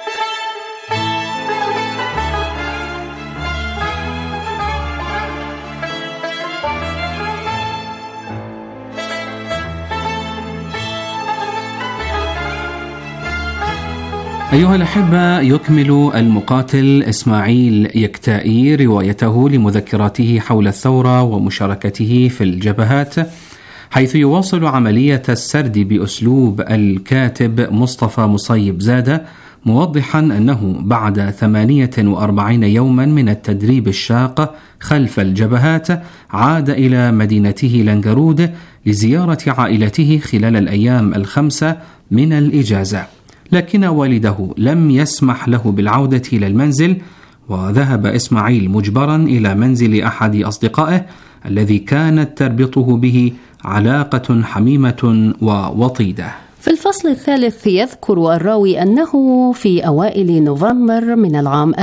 أيها الأحبة، يكمل المقاتل إسماعيل يكتائي روايته لمذكراته حول الثورة ومشاركته في الجبهات، حيث يواصل عملية السرد بأسلوب الكاتب مصطفى مصيب زادة، موضحا أنه بعد 48 يوما من التدريب الشاق خلف الجبهات عاد إلى مدينته لانجرود لزيارة عائلته خلال الأيام ال5 من الإجازة، لكن والده لم يسمح له بالعودة إلى المنزل، وذهب إسماعيل مجبرا إلى منزل أحد أصدقائه الذي كانت تربطه به علاقة حميمة ووطيدة. في الفصل الثالث يذكر الراوي أنه في أوائل نوفمبر من العام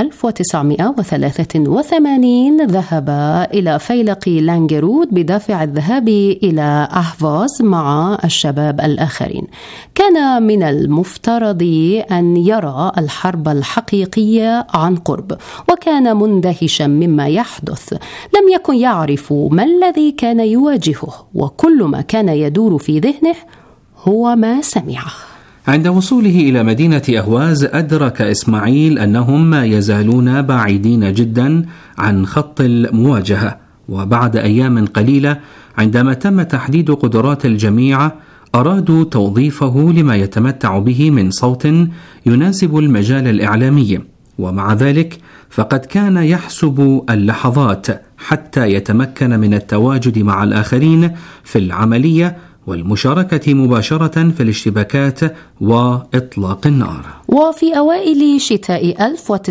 1983 ذهب إلى فيلق لانجرود بدافع الذهاب إلى أحفاظ مع الشباب الآخرين. كان من المفترض أن يرى الحرب الحقيقية عن قرب، وكان مندهشا مما يحدث، لم يكن يعرف ما الذي كان يواجهه، وكل ما كان يدور في ذهنه هو ما سمعه. عند وصوله إلى مدينة أهواز أدرك إسماعيل أنهم ما يزالون بعيدين جدا عن خط المواجهة، وبعد أيام قليلة عندما تم تحديد قدرات الجميع أرادوا توظيفه لما يتمتع به من صوت يناسب المجال الإعلامي، ومع ذلك فقد كان يحسب اللحظات حتى يتمكن من التواجد مع الآخرين في العملية والمشاركة مباشرة في الاشتباكات وإطلاق النار. وفي أوائل شتاء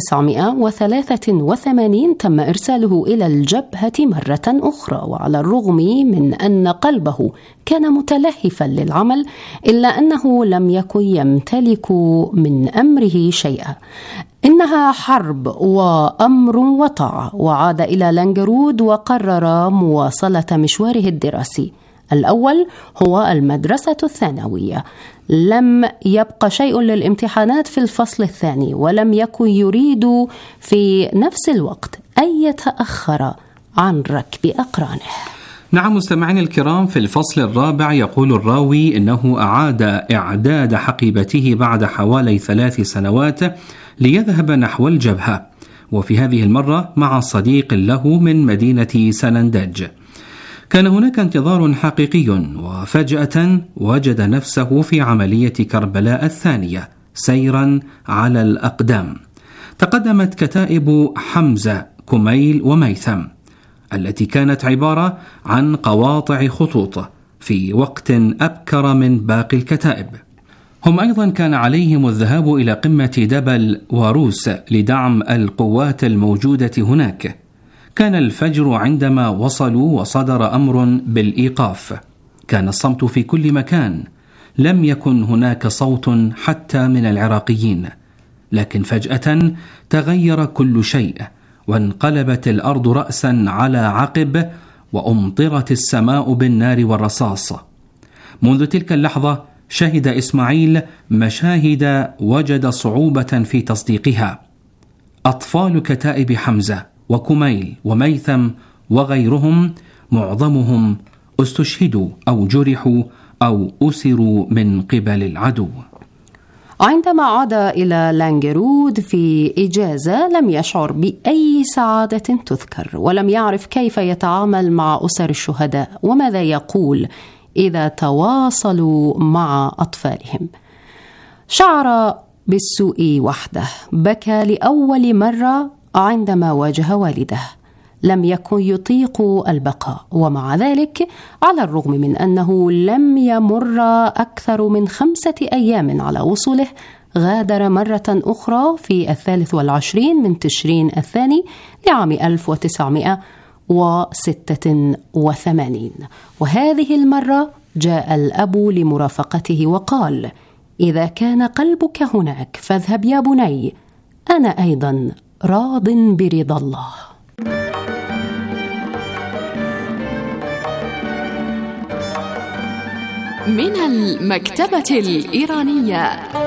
1983 تم إرساله إلى الجبهة مرة أخرى، وعلى الرغم من أن قلبه كان متلهفا للعمل إلا أنه لم يكن يمتلك من أمره شيئا. إنها حرب وأمر وطاعة، وعاد إلى لانجرود وقرر مواصلة مشواره الدراسي. الأول هو المدرسة الثانوية. لم يبقى شيء للامتحانات في الفصل الثاني، ولم يكن يريد في نفس الوقت أن يتأخر عن ركب أقرانه. نعم مستمعين الكرام، في الفصل الرابع يقول الراوي إنه أعاد إعداد حقيبته بعد حوالي 3 سنوات ليذهب نحو الجبهة، وفي هذه المرة مع صديق له من مدينة سنندج. كان هناك انتظار حقيقي، وفجأة وجد نفسه في عملية كربلاء الثانية سيرا على الأقدام. تقدمت كتائب حمزة، كميل وميثم، التي كانت عبارة عن قواطع خطوط في وقت أبكر من باقي الكتائب. هم أيضا كان عليهم الذهاب إلى قمة جبل واروس لدعم القوات الموجودة هناك. كان الفجر عندما وصلوا، وصدر أمر بالإيقاف. كان الصمت في كل مكان، لم يكن هناك صوت حتى من العراقيين. لكن فجأة تغير كل شيء، وانقلبت الأرض رأسا على عقب، وأمطرت السماء بالنار والرصاص. منذ تلك اللحظة شهد إسماعيل مشاهد وجد صعوبة في تصديقها. أطفال كتائب حمزة وكميل وميثم وغيرهم معظمهم استشهدوا أو جرحوا أو أسروا من قبل العدو. عندما عاد إلى لانجرود في إجازة لم يشعر بأي سعادة تذكر، ولم يعرف كيف يتعامل مع أسر الشهداء وماذا يقول إذا تواصلوا مع أطفالهم. شعر بالسوء وحده، بكى لأول مرة عندما واجه والده. لم يكن يطيق البقاء، ومع ذلك على الرغم من أنه لم يمر أكثر من 5 أيام على وصوله، غادر مرة أخرى في 23 من تشرين الثاني لعام 1986. وهذه المرة جاء الأب لمرافقته وقال: إذا كان قلبك هناك فاذهب يا بني، أنا أيضا راض برضا الله. من المكتبة الإيرانية.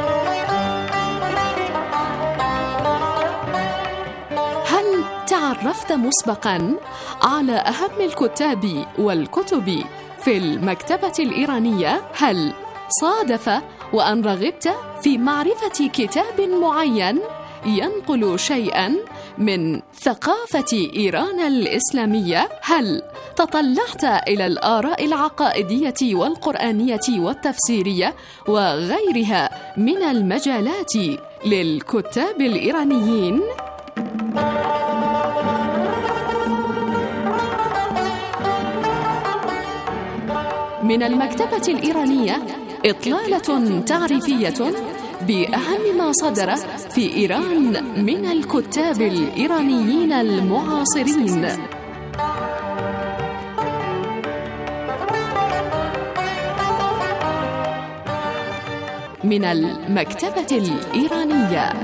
هل تعرفت مسبقا على أهم الكتاب والكتب في المكتبة الإيرانية؟ هل صادف وأن رغبت في معرفة كتاب معين ينقل شيئا من ثقافة إيران الإسلامية؟ هل تطلعت إلى الآراء العقائدية والقرآنية والتفسيرية وغيرها من المجالات للكتاب الإيرانيين؟ من المكتبة الإيرانية إطلالة تعريفية بأهم ما صدر في إيران من الكتاب الإيرانيين المعاصرين. من المكتبة الإيرانية.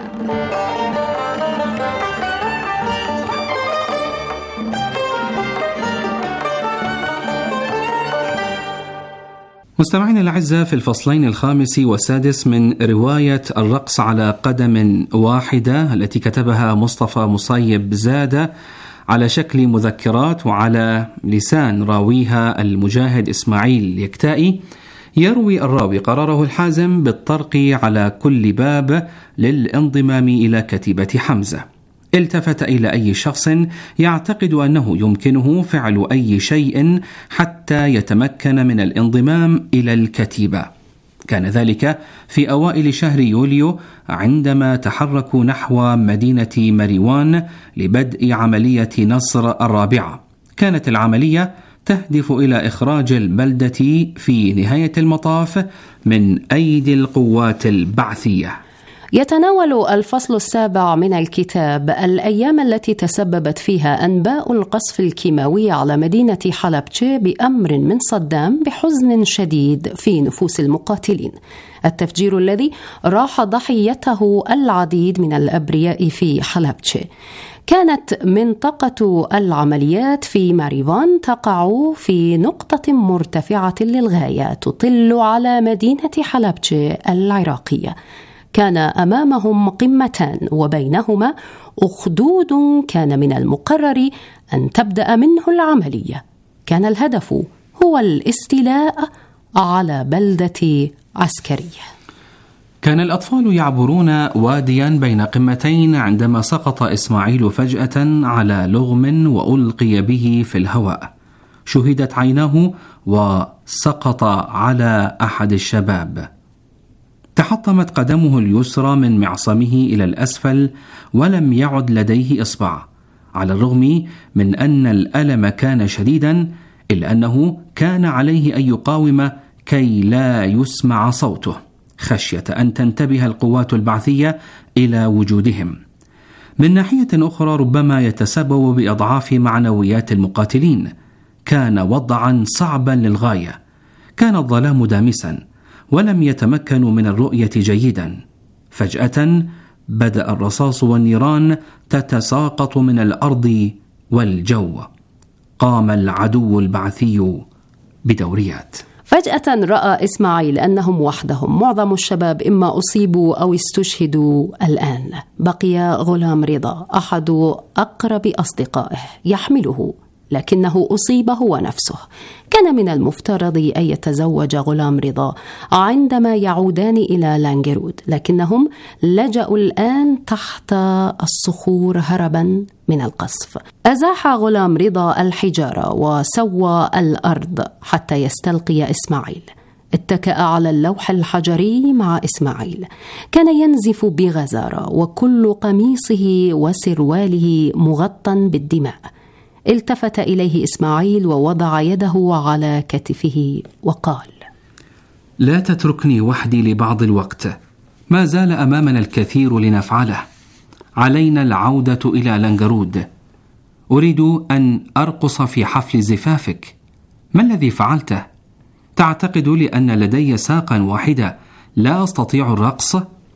مستمعين الأعزاء، في الفصلين الخامس والسادس من رواية الرقص على قدم واحدة التي كتبها مصطفى مصيب زادة على شكل مذكرات وعلى لسان راويها المجاهد إسماعيل يكتائي، يروي الراوي قراره الحازم بالطرق على كل باب للانضمام إلى كتيبة حمزة. التفت إلى أي شخص يعتقد أنه يمكنه فعل أي شيء حتى يتمكن من الانضمام إلى الكتيبة. كان ذلك في أوائل شهر يوليو عندما تحركوا نحو مدينة مريوان لبدء عملية نصر الرابعة. كانت العملية تهدف إلى إخراج البلدة في نهاية المطاف من أيدي القوات البعثية. يتناول الفصل 7 من الكتاب الأيام التي تسببت فيها أنباء القصف الكيماوي على مدينة حلبجة بأمر من صدام بحزن شديد في نفوس المقاتلين. التفجير الذي راح ضحيته العديد من الأبرياء في حلبجة. كانت منطقة العمليات في ماريفان تقع في نقطة مرتفعة للغاية تطل على مدينة حلبجة العراقية. كان أمامهم قمتان وبينهما أخدود كان من المقرر أن تبدأ منه العملية. كان الهدف هو الاستيلاء على بلدة عسكرية. كان الأطفال يعبرون واديا بين قمتين عندما سقط إسماعيل فجأة على لغم وألقي به في الهواء. شهدت عيناه وسقط على أحد الشباب. تحطمت قدمه اليسرى من معصمه إلى الأسفل ولم يعد لديه إصبع. على الرغم من أن الألم كان شديدا إلا أنه كان عليه أن يقاوم كي لا يسمع صوته، خشية أن تنتبه القوات البعثية إلى وجودهم. من ناحية أخرى ربما يتسبب بأضعاف معنويات المقاتلين. كان وضعا صعبا للغاية. كان الظلام دامسا ولم يتمكنوا من الرؤية جيدا. فجأة بدأ الرصاص والنيران تتساقط من الأرض والجو. قام العدو البعثي بدوريات. فجأة رأى إسماعيل أنهم وحدهم. معظم الشباب إما أصيبوا أو استشهدوا الآن. بقي غلام رضا أحد أقرب أصدقائه يحمله، لكنه أصيب هو نفسه. كان من المفترض أن يتزوج غلام رضا عندما يعودان إلى لانجرود، لكنهم لجأوا الآن تحت الصخور هربا من القصف. أزاح غلام رضا الحجارة وسوى الأرض حتى يستلقي إسماعيل. اتكأ على اللوح الحجري مع إسماعيل. كان ينزف بغزارة وكل قميصه وسرواله مغطى بالدماء. التفت إليه إسماعيل ووضع يده على كتفه وقال: لا تتركني وحدي لبعض الوقت. ما زال أمامنا الكثير لنفعله. علينا العودة إلى لانجرود. أريد أن أرقص في حفل زفافك. ما الذي فعلته؟ تعتقد لأن لدي ساقا واحدة لا أستطيع الرقص؟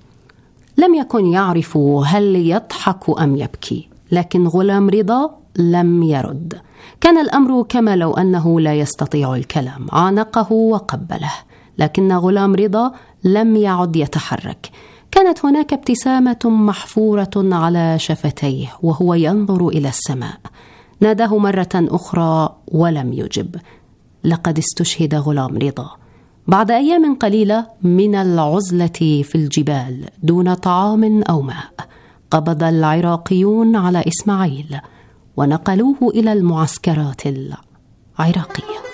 لم يكن يعرف هل يضحك أم يبكي، لكن غلام رضا لم يرد. كان الأمر كما لو أنه لا يستطيع الكلام. عانقه وقبله، لكن غلام رضا لم يعد يتحرك. كانت هناك ابتسامة محفورة على شفتيه وهو ينظر إلى السماء. ناداه مرة أخرى ولم يجب. لقد استشهد غلام رضا بعد أيام قليلة من العزلة في الجبال دون طعام أو ماء. قبض العراقيون على إسماعيل ونقلوه إلى المعسكرات العراقية.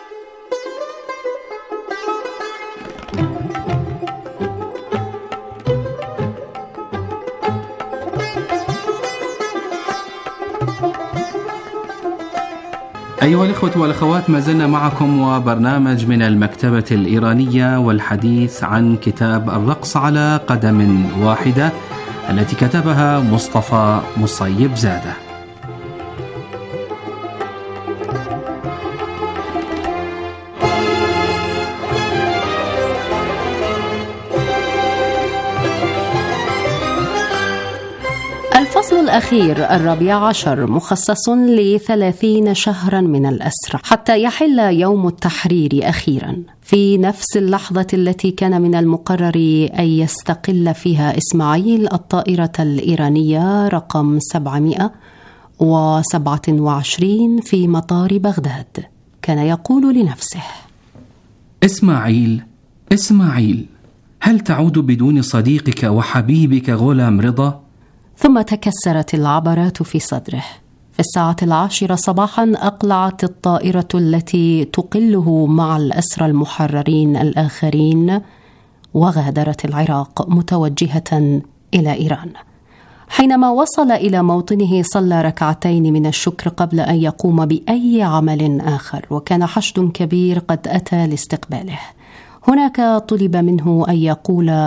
أيها الإخوة والأخوات، ما زلنا معكم وبرنامج من المكتبة الإيرانية والحديث عن كتاب الرقص على قدم واحدة التي كتبها مصطفى مصيب زادة. الفصل الأخير 14 مخصص ل30 شهرا من الأسر حتى يحل يوم التحرير أخيرا، في نفس اللحظة التي كان من المقرر أن يستقل فيها إسماعيل الطائرة الإيرانية رقم 727 في مطار بغداد. كان يقول لنفسه: إسماعيل، إسماعيل، هل تعود بدون صديقك وحبيبك غلام رضا؟ ثم تكسرت العبرات في صدره. في 10:10 صباحا أقلعت الطائرة التي تقله مع الأسرى المحررين الآخرين وغادرت العراق متوجهة إلى إيران. حينما وصل إلى موطنه صلى ركعتين من الشكر قبل أن يقوم بأي عمل آخر، وكان حشد كبير قد أتى لاستقباله. هناك طلب منه أن يقول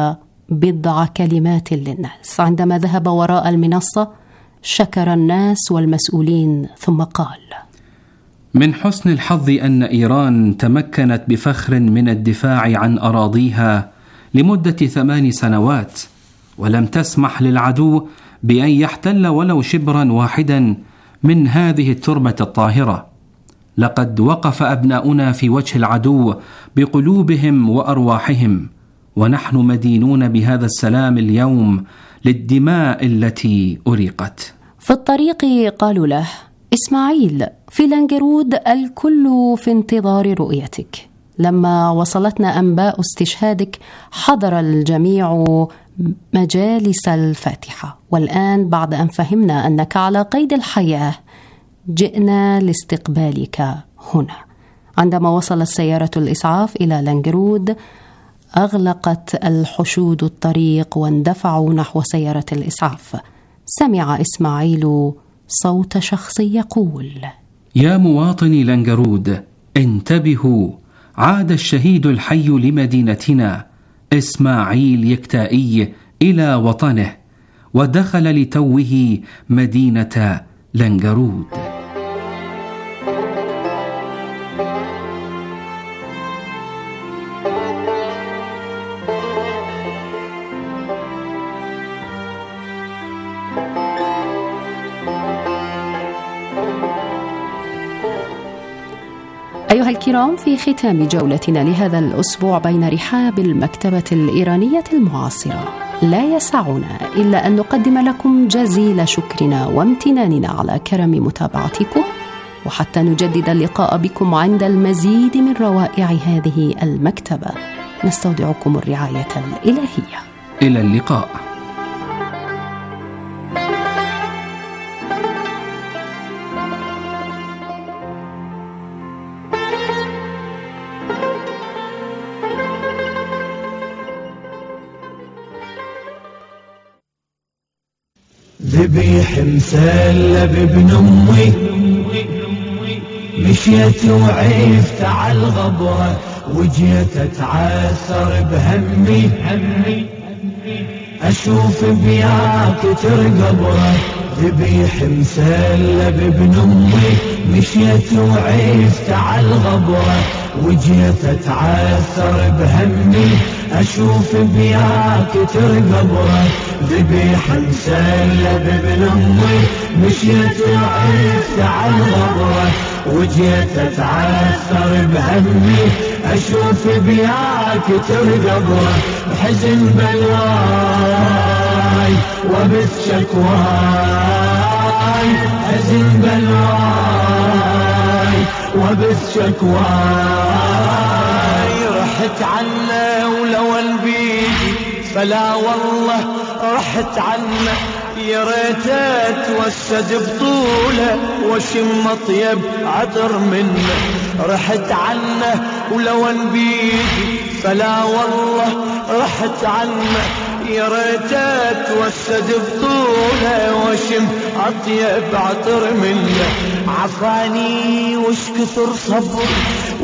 بضع كلمات للناس. عندما ذهب وراء المنصة شكر الناس والمسؤولين ثم قال: من حسن الحظ أن إيران تمكنت بفخر من الدفاع عن أراضيها لمدة 8 سنوات، ولم تسمح للعدو بأن يحتل ولو شبرا واحدا من هذه التربة الطاهرة. لقد وقف أبناؤنا في وجه العدو بقلوبهم وأرواحهم، ونحن مدينون بهذا السلام اليوم للدماء التي أريقت. في الطريق قالوا له: إسماعيل، في لانجرود الكل في انتظار رؤيتك. لما وصلتنا أنباء استشهادك حضر الجميع مجالس الفاتحة، والآن بعد أن فهمنا أنك على قيد الحياة جئنا لاستقبالك هنا. عندما وصلت سيارة الإسعاف إلى لانجرود أغلقت الحشود الطريق واندفعوا نحو سيارة الإسعاف. سمع إسماعيل صوت شخص يقول: يا مواطني لانجرود، انتبهوا، عاد الشهيد الحي لمدينتنا إسماعيل يكتائي إلى وطنه، ودخل لتوه مدينة لانجرود. أيها الكرام، في ختام جولتنا لهذا الأسبوع بين رحاب المكتبة الإيرانية المعاصرة، لا يسعنا إلا أن نقدم لكم جزيل شكرنا وامتناننا على كرم متابعتكم، وحتى نجدد اللقاء بكم عند المزيد من روائع هذه المكتبة نستودعكم الرعاية الإلهية. إلى اللقاء. ذبيح مسلب ابن أمي، مشيت وعيفت على الغبرة، وجيت أتعثر بهمي، أشوف بياك ترقبره. ذبيح مسلب ابن أمي، مشيت وعيفت على الغبرة، وجيت أتعثر بهمي، أشوف بياك ترقبره. ذبيح مسلب ابن أمي، مشيت وعيفت على الغبرة، وجيت أتعثر بهمي، أشوف بياك ترقبره. بحزن بلواي وبث شكواي، حزن بلواي وبث شكواي. رحت عنه ولو البيدي فلا والله رحت عنه، يا ريت اتوسد بطوله واشم اطيب عطر منه. رحت عنه ولو بيدي فلا والله رحت عنه، يا ريت اتوسد بطوله واشم اطيب عطر منه. عفاني وش كثر صبر